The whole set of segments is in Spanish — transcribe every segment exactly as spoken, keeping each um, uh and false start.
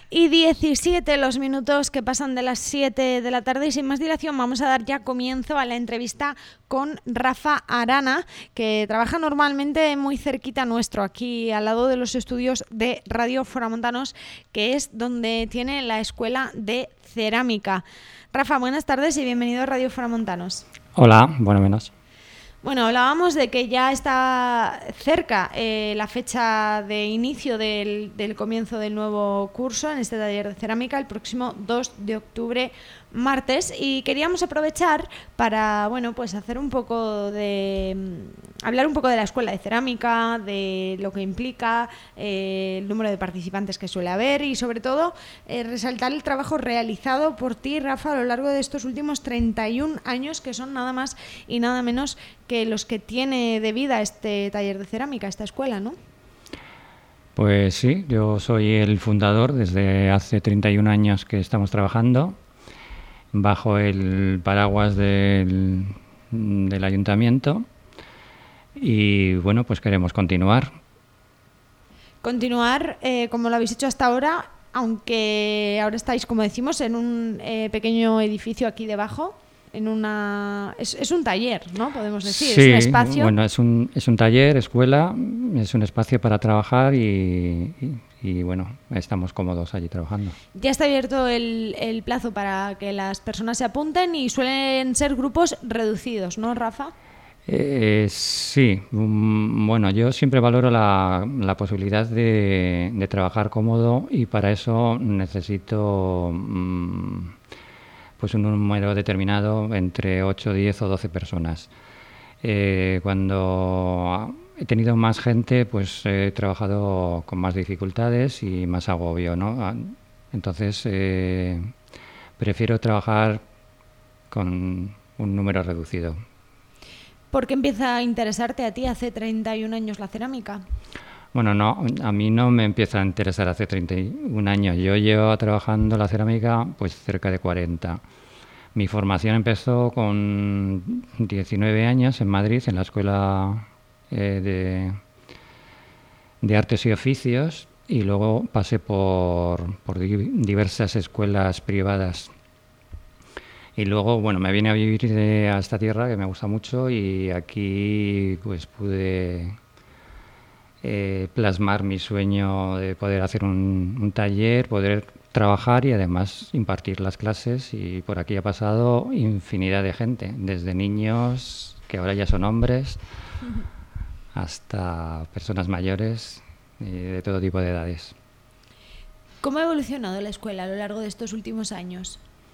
Y diecisiete los minutos que pasan de las siete de la tarde y sin más dilación vamos a dar ya comienzo a la entrevista con Rafa Arana, que trabaja normalmente muy cerquita nuestro, aquí al lado de los estudios de Radio Foramontanos, que es donde tiene la Escuela de Cerámica. Rafa, buenas tardes y bienvenido a Radio Foramontanos. Hola, bueno menos. Bueno, hablábamos de que ya está cerca eh, la fecha de inicio del, del comienzo del nuevo curso en este taller de cerámica, el próximo dos de octubre, martes, y queríamos aprovechar para, bueno, pues hacer un poco de... hablar un poco de la escuela de cerámica, de lo que implica, eh, el número de participantes que suele haber y sobre todo eh, resaltar el trabajo realizado por ti, Rafa, a lo largo de estos últimos treinta y un años, que son nada más y nada menos que los que tiene de vida este taller de cerámica, esta escuela, ¿no? Pues sí, yo soy el fundador desde hace treinta y un años que estamos trabajando bajo el paraguas del, del ayuntamiento y bueno, pues queremos continuar. Continuar eh, como lo habéis hecho hasta ahora, aunque ahora estáis, como decimos, en un eh, pequeño edificio aquí debajo. En una es, es un taller, ¿no? Podemos decir, sí, es un espacio. Bueno, es un es un taller, escuela, es un espacio para trabajar y, y, y bueno, estamos cómodos allí trabajando. Ya está abierto el, el plazo para que las personas se apunten y suelen ser grupos reducidos, ¿no, Rafa? Eh, sí, um, bueno, yo siempre valoro la, la posibilidad de, de trabajar cómodo y para eso necesito um, pues un número determinado entre ocho, diez o doce personas. Eh, cuando he tenido más gente, pues he trabajado con más dificultades y más agobio, ¿no? Entonces, eh, prefiero trabajar con un número reducido. ¿Por qué empieza a interesarte a ti hace treinta y un años la cerámica? Bueno, no, a mí no me empieza a interesar hace treinta y un años. Yo llevo trabajando la cerámica pues cerca de cuarenta. Mi formación empezó con diecinueve años en Madrid, en la Escuela eh, de, de Artes y Oficios, y luego pasé por, por diversas escuelas privadas. Y luego, bueno, me vine a vivir de, a esta tierra que me gusta mucho y aquí pues pude eh, plasmar mi sueño de poder hacer un, un taller, poder trabajar y además impartir las clases, y por aquí ha pasado infinidad de gente, desde niños que ahora ya son hombres hasta personas mayores y de todo tipo de edades. ¿Cómo ha evolucionado la escuela a lo largo de estos últimos años?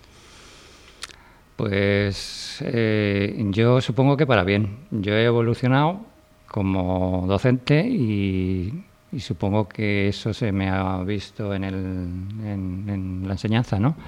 Pues eh, yo supongo que para bien. Yo he evolucionado como docente y, y supongo que eso se me ha visto en, el, en, en la enseñanza, ¿no?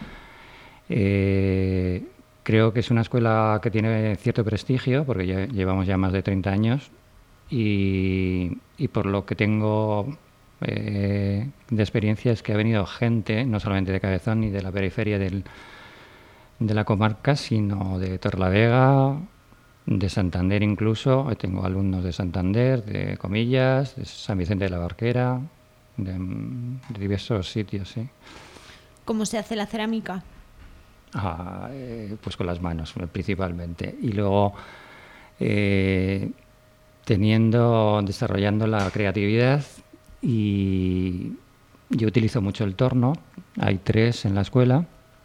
Eh, creo que es una escuela que tiene cierto prestigio porque ya llevamos ya más de treinta años y, y por lo que tengo eh, de experiencia es que ha venido gente, no solamente de Cabezón ni de la periferia del de la comarca, sino de Torrelavega, de Santander incluso. Tengo alumnos de Santander, de Comillas, de San Vicente de la Barquera, de, de diversos sitios, sí. ¿Cómo se hace la cerámica? Ah, eh, pues con las manos, principalmente. Y luego, eh, teniendo, desarrollando la creatividad, y yo utilizo mucho el torno. Hay tres en la escuela.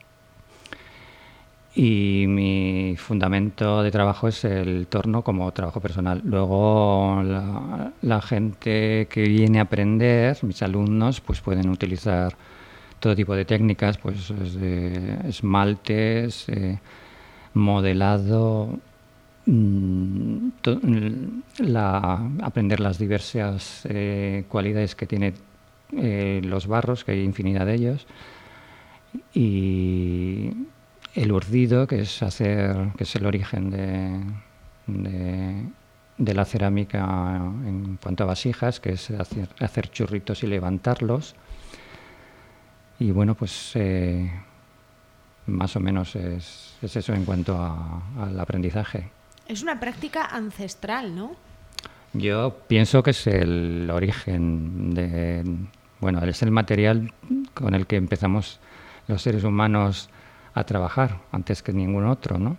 Y mi fundamento de trabajo es el torno como trabajo personal. Luego la, la gente que viene a aprender, mis alumnos, pues pueden utilizar todo tipo de técnicas, pues desde esmaltes, eh, modelado, mmm, to, la, aprender las diversas eh, cualidades que tienen eh, los barros, que hay infinidad de ellos, y el urdido, que es hacer, que es el origen de, de, de la cerámica en cuanto a vasijas, que es hacer, hacer churritos y levantarlos. Y bueno, pues eh, más o menos es, es eso en cuanto a, al aprendizaje. Es una práctica ancestral, ¿no? Yo pienso que es el origen de, bueno, es el material con el que empezamos los seres humanos a trabajar antes que ningún otro, ¿no?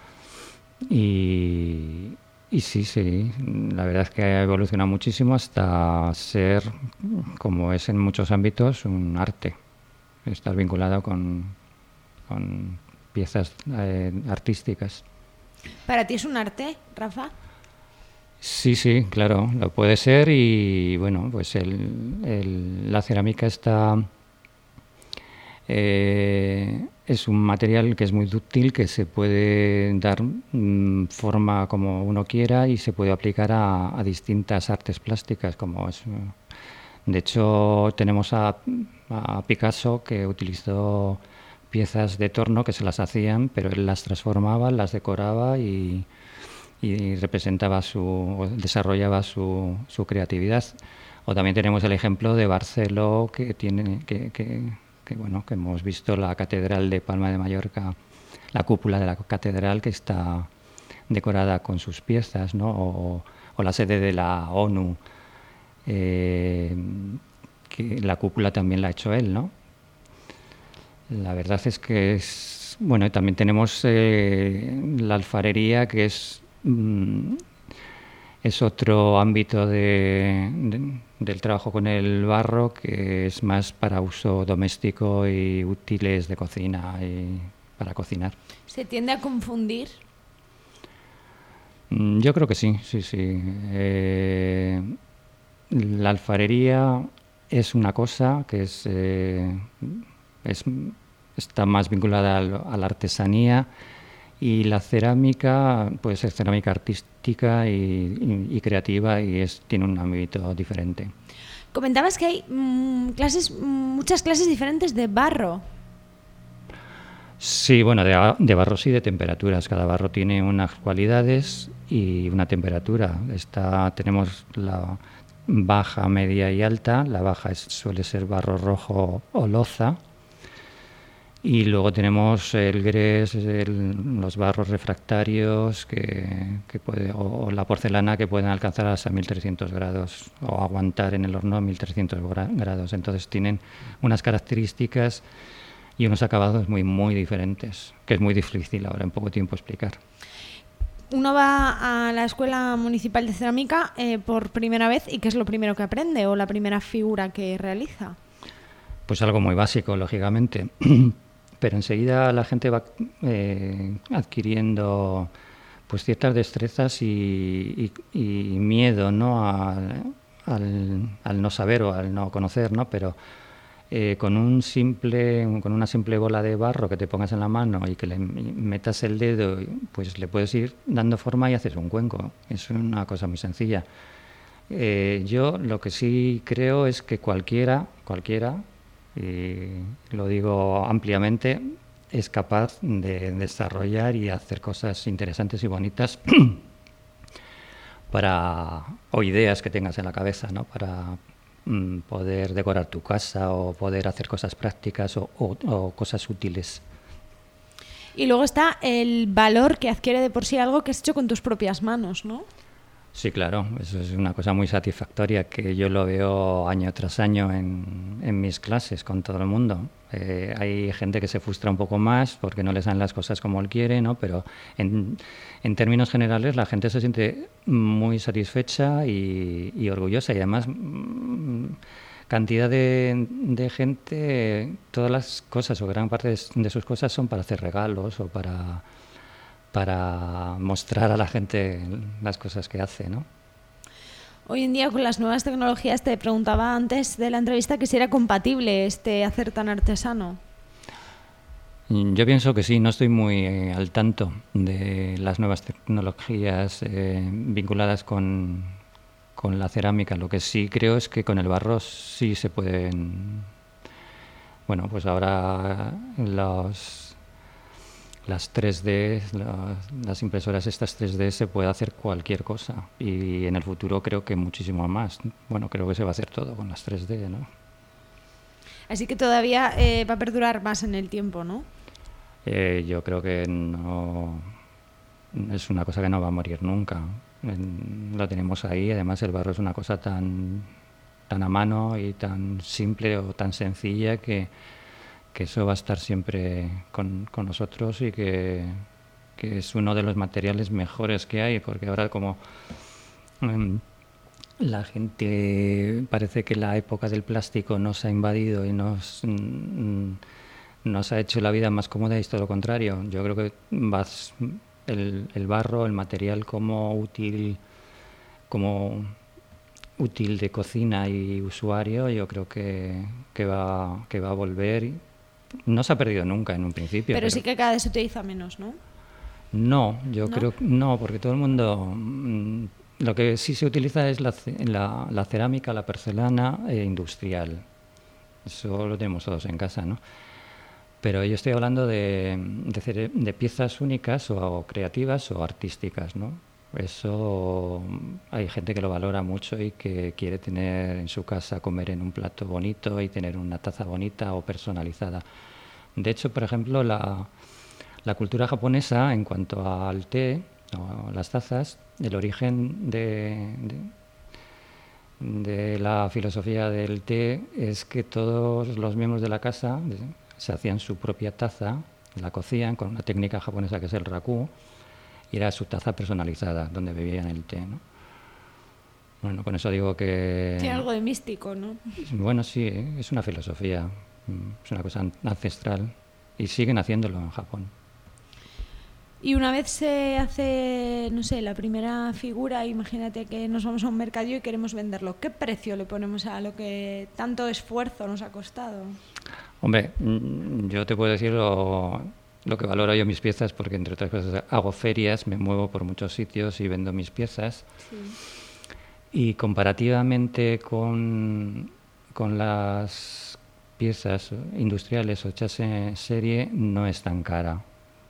Y, y sí, sí, la verdad es que ha evolucionado muchísimo hasta ser, como es en muchos ámbitos, un arte. Estar vinculado con, con piezas eh, artísticas. ¿Para ti es un arte, Rafa? Sí, sí, claro, lo puede ser y bueno, pues el, el, la cerámica está eh, es un material que es muy dúctil, que se puede dar mm, forma como uno quiera y se puede aplicar a, a distintas artes plásticas, como es. De hecho, tenemos a, a Picasso, que utilizó piezas de torno que se las hacían, pero él las transformaba, las decoraba y y representaba su, desarrollaba su, su creatividad. O también tenemos el ejemplo de Barceló, que tiene, que, que, que bueno, que hemos visto la catedral de Palma de Mallorca, la cúpula de la catedral que está decorada con sus piezas, ¿no? O, o la sede de la ONU, eh, que la cúpula también la ha hecho él, ¿no? La verdad es que es bueno. Y también tenemos eh, la alfarería, que es es otro ámbito de, de, del trabajo con el barro, que es más para uso doméstico y útiles de cocina y para cocinar. ¿Se tiende a confundir? Yo creo que sí, sí, sí. Eh, la alfarería es una cosa que es, eh, es está más vinculada al, a la artesanía. Y la cerámica puede ser cerámica artística y, y, y creativa y es, tiene un ámbito diferente. Comentabas que hay mmm, clases, muchas clases diferentes de barro. Sí, bueno, de, de barros y de temperaturas. Cada barro tiene unas cualidades y una temperatura. Está, tenemos la baja, media y alta. La baja es, suele ser barro rojo o loza. Y luego tenemos el grés, el, los barros refractarios que, que puede, o, o la porcelana, que pueden alcanzar hasta mil trescientos grados o aguantar en el horno mil trescientos grados. Entonces tienen unas características y unos acabados muy, muy diferentes, que es muy difícil ahora en poco tiempo explicar. Uno va a la Escuela Municipal de Cerámica eh, por primera vez, ¿y qué es lo primero que aprende o la primera figura que realiza? Pues algo muy básico, lógicamente. Pero enseguida la gente va eh, adquiriendo pues ciertas destrezas y, y, y miedo, ¿no? A, al, al no saber o al no conocer, ¿no? Pero eh, con un simple, con una simple bola de barro que te pongas en la mano y que le metas el dedo, pues le puedes ir dando forma y haces un cuenco. Es una cosa muy sencilla. Eh, yo lo que sí creo es que cualquiera, cualquiera y lo digo ampliamente, es capaz de desarrollar y hacer cosas interesantes y bonitas para, o ideas que tengas en la cabeza, ¿no? Para mm, poder decorar tu casa o poder hacer cosas prácticas o, o, o cosas útiles. Y luego está el valor que adquiere de por sí algo que has hecho con tus propias manos, ¿no? Sí, claro, eso es una cosa muy satisfactoria que yo lo veo año tras año en, en mis clases con todo el mundo. Eh, hay gente que se frustra un poco más porque no les dan las cosas como él quiere, ¿no? Pero en, en términos generales la gente se siente muy satisfecha y, y orgullosa, y además mmm, cantidad de, de gente, todas las cosas o gran parte de, de sus cosas son para hacer regalos o para... para mostrar a la gente las cosas que hace, ¿no? Hoy en día con las nuevas tecnologías, te preguntaba antes de la entrevista que si era compatible este hacer tan artesano. Yo pienso que sí, no estoy muy eh, al tanto de las nuevas tecnologías eh, vinculadas con, con la cerámica. Lo que sí creo es que con el barro sí se pueden... Bueno, pues ahora los... Las tres D, las, las impresoras estas tres D, se puede hacer cualquier cosa y en el futuro creo que muchísimo más. Bueno, creo que se va a hacer todo con las tres D, ¿no? Así que todavía eh, va a perdurar más en el tiempo, ¿no? Eh, yo creo que no es una cosa que no va a morir nunca. En, lo tenemos ahí, además el barro es una cosa tan tan a mano y tan simple o tan sencilla que, que eso va a estar siempre con, con nosotros y que, que es uno de los materiales mejores que hay, porque ahora como um, la gente parece que la época del plástico nos ha invadido y nos, mm, nos ha hecho la vida más cómoda, y es todo lo contrario. Yo creo que vas, el, el barro, el material como útil, como útil de cocina y usuario, yo creo que, que, va, que va a volver. No se ha perdido nunca en un principio. Pero, pero sí que cada vez se utiliza menos, ¿no? No, yo ¿No? creo que no, porque todo el mundo... mm, lo que sí se utiliza es la, ce- la, la cerámica, la porcelana eh, industrial. Eso lo tenemos todos en casa, ¿no? Pero yo estoy hablando de, de, cere- de piezas únicas o, o creativas o artísticas, ¿no? Eso hay gente que lo valora mucho y que quiere tener en su casa, comer en un plato bonito y tener una taza bonita o personalizada. De hecho, por ejemplo, la, la cultura japonesa en cuanto al té o las tazas, el origen de, de, de la filosofía del té es que todos los miembros de la casa de- se hacían su propia taza, la cocían con una técnica japonesa que es el raku, y era su taza personalizada donde bebían el té, ¿no? Bueno, con eso digo que... Tiene algo de místico, ¿no? Bueno, sí, es una filosofía, mm, es una cosa an- ancestral y siguen haciéndolo en Japón. Y una vez se hace, no sé, la primera figura, imagínate que nos vamos a un mercadillo y queremos venderlo. ¿Qué precio le ponemos a lo que tanto esfuerzo nos ha costado? Hombre, mm, yo te puedo decir lo, lo que valoro yo mis piezas, porque entre otras cosas hago ferias, me muevo por muchos sitios y vendo mis piezas. Sí. Y comparativamente con, con las piezas industriales o hechas en serie, no es tan cara.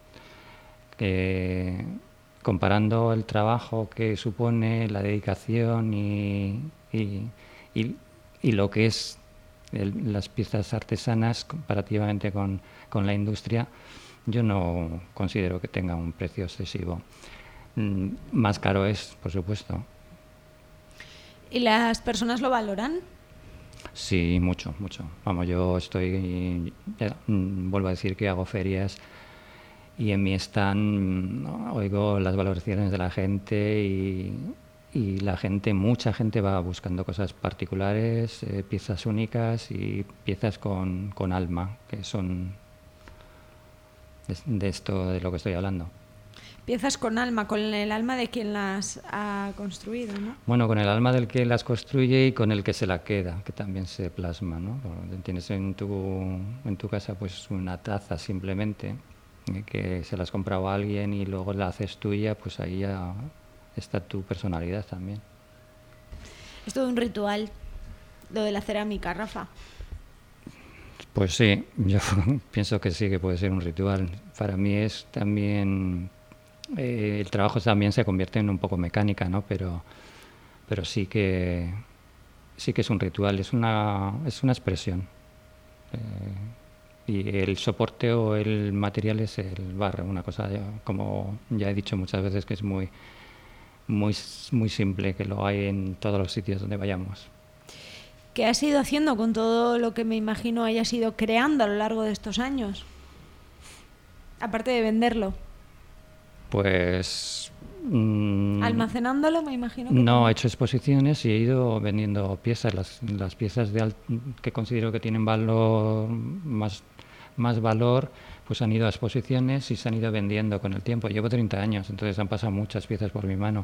Eh, comparando el trabajo que supone, la dedicación y, y, y- y lo que es el- las piezas artesanas comparativamente con, con la industria, yo no considero que tenga un precio excesivo. Mm, más caro es, por supuesto. ¿Y las personas lo valoran? Sí, mucho, mucho. Vamos, yo estoy, ya, mm, vuelvo a decir que hago ferias y en mi stand, ¿no?, oigo las valoraciones de la gente y, y la gente, mucha gente va buscando cosas particulares, eh, piezas únicas y piezas con, con alma, que son de, de esto de lo que estoy hablando. Piezas con alma, con el alma de quien las ha construido, ¿no? Bueno, con el alma del que las construye y con el que se la queda, que también se plasma, ¿no? Tienes en tu, en tu casa pues una taza simplemente, eh, que se la has comprado a alguien y luego la haces tuya, pues ahí ya está tu personalidad también. Es todo un ritual, lo de la cerámica, Rafa. Pues sí, yo pienso que sí, que puede ser un ritual. Para mí es también... eh, el trabajo también se convierte en un poco mecánica, ¿no? Pero, pero sí que sí que es un ritual, es una, es una expresión. Eh, y el soporte o el material es el barro, una cosa, ya- como ya he dicho muchas veces, que es muy, muy, muy simple, que lo hay en todos los sitios donde vayamos. ¿Qué has ido haciendo con todo lo que me imagino hayas ido creando a lo largo de estos años? Aparte de venderlo. Pues... mm, Almacenándolo, me imagino. Que no, he también. hecho exposiciones y he ido vendiendo piezas, las, las piezas de al- que considero que tienen valor, más, más valor, pues han ido a exposiciones y se han ido vendiendo con el tiempo. Llevo treinta años, entonces han pasado muchas piezas por mi mano.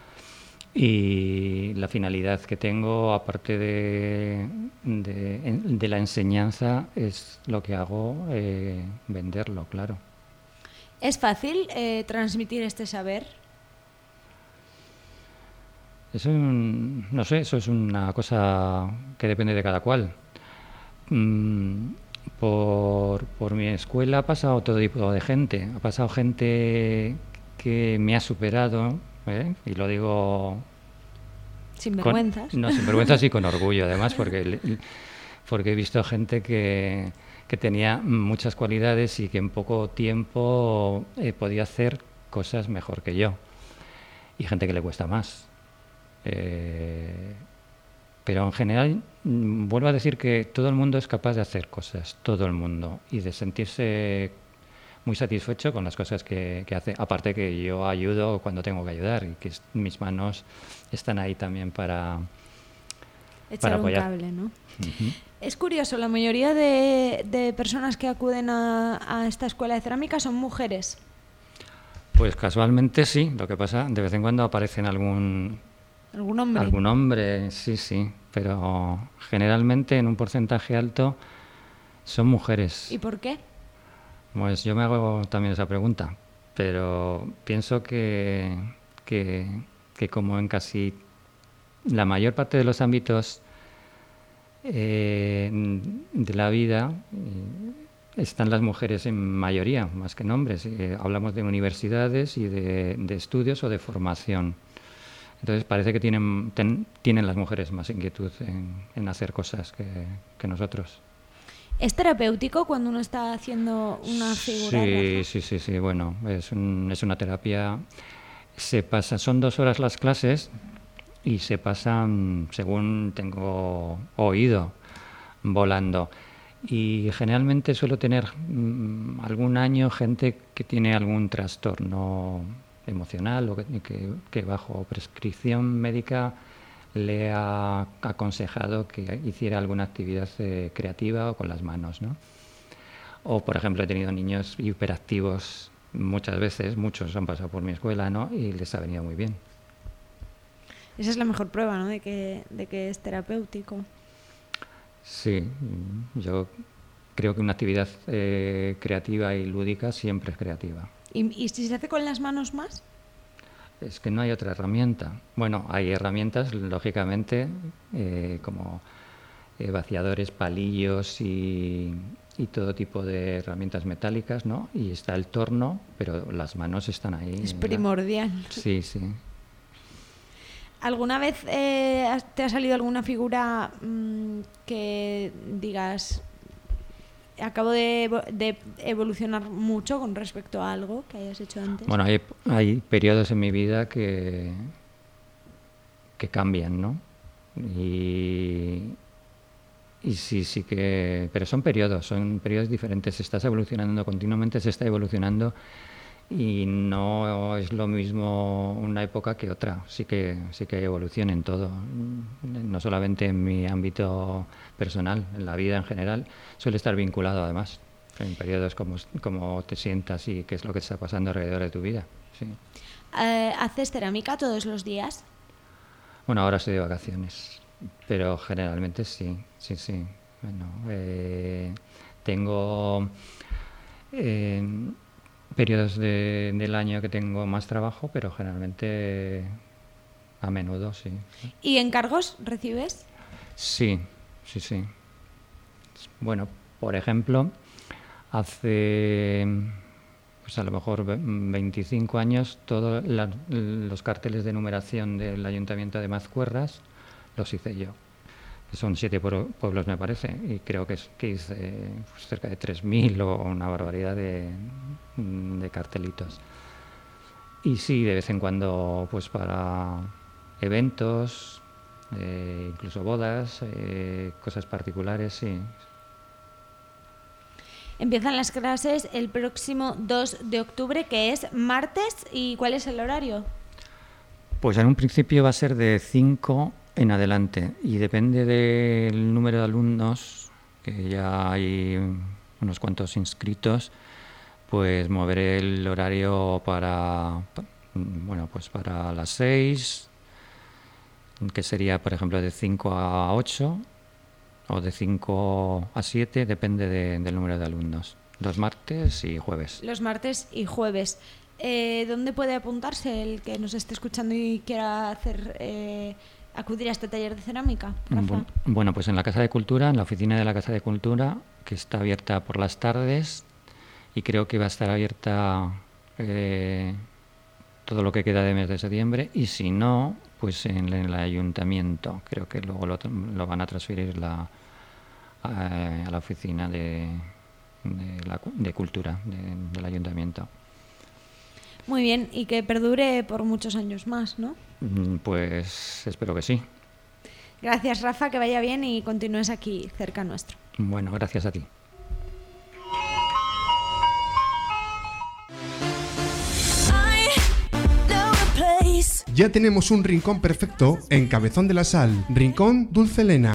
Y la finalidad que tengo, aparte de, de, en- de la enseñanza, es lo que hago, eh, venderlo, claro. ¿Es fácil eh, transmitir este saber? Es un, no sé, eso es una cosa que depende de cada cual. Mm, por, por mi escuela ha pasado todo tipo de gente. Ha pasado gente que me ha superado, ¿eh? Y lo digo Sin con, vergüenzas. no, sin vergüenzas y con orgullo, además, porque, le- porque he visto gente que, que tenía muchas cualidades y que en poco tiempo eh, podía hacer cosas mejor que yo. Y gente que le cuesta más. Eh, Pero en general, mm, vuelvo a decir que todo el mundo es capaz de hacer cosas, todo el mundo, y de sentirse muy satisfecho con las cosas que, que hace. Aparte que yo ayudo cuando tengo que ayudar y que es- mis manos están ahí también para, Echar para un apoyar. cable, ¿no? Ujú. Es curioso, la mayoría de, de personas que acuden a, a esta escuela de cerámica son mujeres. Pues casualmente sí, lo que pasa, de vez en cuando aparecen algún, ¿Algún hombre? algún hombre, sí, sí, pero generalmente en un porcentaje alto son mujeres. ¿Y por qué? Pues yo me hago también esa pregunta, pero pienso que, que, que como en casi la mayor parte de los ámbitos eh, de la vida eh, están las mujeres en mayoría, más que en hombres. Eh, hablamos de universidades y de, de estudios o de formación. Entonces parece que tienen, ten- tienen las mujeres más inquietud en, en hacer cosas que, que nosotros. ¿Es terapéutico cuando uno está haciendo una figura, Sí, Rafa? sí, sí, sí. Bueno, es, un- es una terapia. Se pasa, son dos horas las clases y se pasan, según tengo oído, volando. Y generalmente suelo tener mm, algún año gente que tiene algún trastorno emocional o que, que- que bajo prescripción médica le ha aconsejado que hiciera alguna actividad eh, creativa o con las manos, ¿no? O, por ejemplo, he tenido niños hiperactivos muchas veces, muchos han pasado por mi escuela, ¿no? Y les ha venido muy bien. Esa es la mejor prueba, ¿no? De que, de que es terapéutico. Sí, mm, yo creo que una actividad eh, creativa y lúdica siempre es creativa. ¿Y, y si se hace con las manos más? Es que no hay otra herramienta. Bueno, hay herramientas, lógicamente, eh, como eh, vaciadores, palillos y, y todo tipo de herramientas metálicas, ¿no? Y está el torno, pero las manos están ahí. Es ¿verdad? primordial. Sí, sí. ¿Alguna vez eh, has- te ha salido alguna figura mm, que digas, acabo de, evo- de evolucionar mucho con respecto a algo que hayas hecho antes? Bueno, hay, hay periodos en mi vida que, que cambian, ¿no? Y, y sí, sí que... Pero son periodos, son periodos diferentes. Estás evolucionando continuamente, se está evolucionando y no es lo mismo una época que otra. Sí que, sí que hay evolución en todo, no solamente en mi ámbito personal, en la vida en general. Suele estar vinculado además en periodos como, como te sientas y qué es lo que está pasando alrededor de tu vida. Sí. Eh, ¿Haces cerámica todos los días? Bueno, ahora estoy de vacaciones, pero generalmente sí, sí, sí. Bueno, eh, tengo eh, periodos de- del año que tengo más trabajo, pero generalmente a menudo sí. ¿Y encargos recibes? Sí, sí, sí. Bueno, por ejemplo, hace pues a lo mejor ve- veinticinco años todos la- los carteles de numeración del Ayuntamiento de Mazcuerras los hice yo. Que son siete pueblo- pueblos, me parece, y creo que, es, que hice pues, cerca de tres mil o una barbaridad de, de cartelitos. Y sí, de vez en cuando, pues para eventos, eh, incluso bodas, eh, cosas particulares, sí. Empiezan las clases el próximo dos de octubre, que es martes. ¿Y cuál es el horario? Pues en un principio va a ser de cinco en adelante y depende del número de alumnos, que ya hay unos cuantos inscritos, pues moveré el horario para, pa- bueno, pues para las seis, que sería, por ejemplo, de cinco a ocho o de cinco a siete, depende de- del número de alumnos, los martes y jueves. Los martes y jueves. Eh, ¿Dónde puede apuntarse el que nos esté escuchando y quiera hacer eh, acudir a este taller de cerámica, Rafa? Bu- Bueno, pues en la Casa de Cultura, en la oficina de la Casa de Cultura, que está abierta por las tardes y creo que va a estar abierta eh, todo lo que queda de mes de septiembre, y si no, pues en el ayuntamiento. Creo que luego lo, lo van a transferir la, a, a la oficina de, de, la cu- de cultura de- del ayuntamiento. Muy bien, y que perdure por muchos años más, ¿no? Mm, Pues espero que sí. Gracias, Rafa, que vaya bien y continúes aquí cerca nuestro. Bueno, gracias a ti. Ya tenemos un rincón perfecto en Cabezón de la Sal, Rincón Dulcelena.